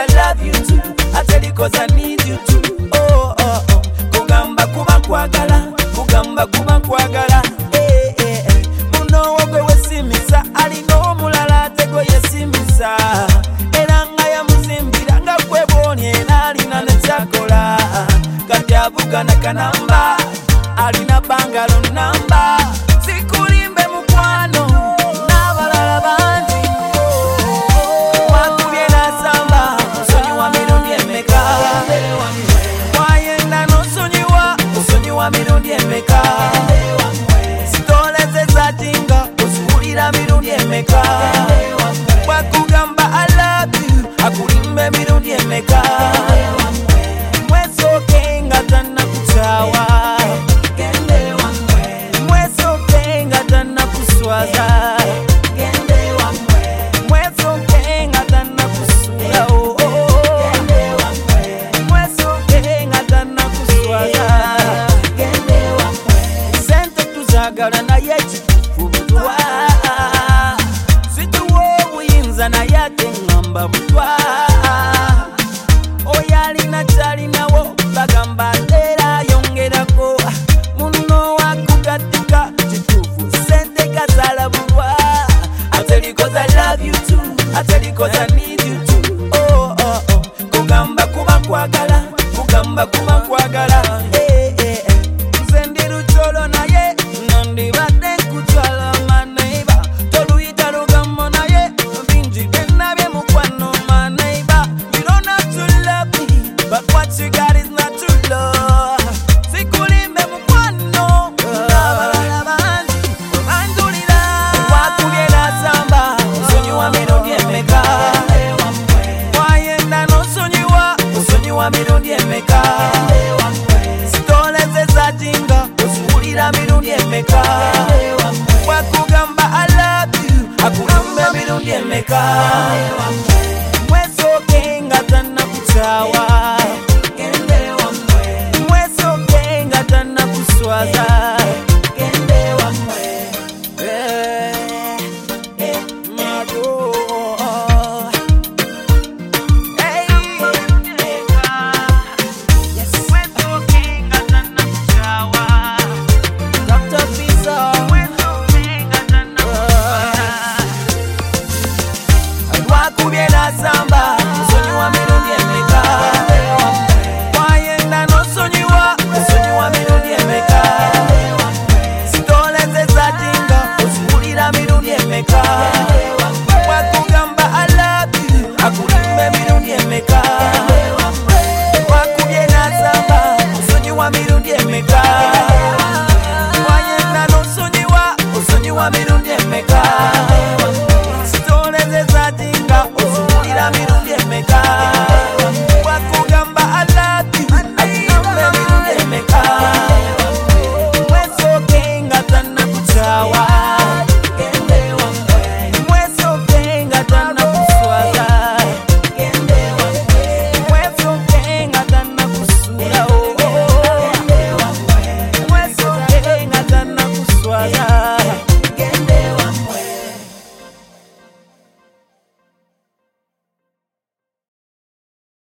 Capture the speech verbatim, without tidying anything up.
I love you too. I tell you cause I need you too. Oh, oh, oh. Kugamba kuba kwagala, kugamba kuba kwagala. Eh, eh, eh. Muno wogwe wesimisa, alino mulala tego yesimisa. Eranga ya muzimbira nga kwe bonye alina ne chakola. Kati avuga na kanamba, alina bangalo namba. Sikulimbe mukwano, n'abalala bangi. Wakubye nasamba, nsonyiwa mirundi emeka. Wayenda n'osonyiwa, osonyiwa mirundi emeka. Sitoleze zatinga, osuulira mirundi emeka. Wakugamba I love you, akulimbe mirundi emeka. Mwesoke nga tannakuchawa, mwesoke nga tannakuswaza, mwesoke nga tannakusula, oh, oh, oh. Mwesoke nga tannakuswaza. Sente tuzagala naye kituufu butwa, situwa obuyinza naye ate ngamba butwa. Oyalina kyalinawo bagamba era yongerako. Muno wakugatika kituufu sente kazala bulwa. I tell you cause I love you too. I tell you cause I need you too. Oh, oh, oh. Kugamba kuba kwagala, kugamba kuba kwagala. Eh, eh, eh. Nze ndi lucholo naye, nandibadde nkutwala my neighbor. Toluyita lugambo naye, bingi byenabye mukwano my neighbor. You don't have to love me, but what you got is not to love. Sikulimbe mukwano, n'abalala bangi bandulira. Wakubye nasamba, nsonyiwa mirundi emeka. Wayenda n'osonyiwa, osonyiwa mirundi emeka. Sitoleze zatinga, osuulira mirundi emeka. Wakugamba I love you, akulimbe mirundi emeka. Mwesoke nga tannakuchawa, mwesoke nga tannakuswaza. Eh, eh, mado. Hey, yes. Mwesoke nga tannakuchawa, Doctor Pizzo. Mwesoke nga tannakuswaza. Wakubye nasamba, nsonyiwa mirundi emeka. Wayenda n'osonyiwa, osonyiwa mirundi emeka. Sitoleze zatinga, osuulira mirundi emeka. Wakugamba I love you, akulimbe mirundi emeka. Wakubye nasamba, osonyiwa mirundi emeka. Wayenda n'osonyiwa, osonyiwa mirundi emeka. Sitoleze zatinga, osuulira mirundi emeka. Wakugamba I love you, akulimbe mirundi emeka. Mwesoke nga tannakuchawa, mwesoke nga tannakuswaza, mwesoke nga tannakusula, oh, oh, oh. Mwesoke nga tannakuswaza.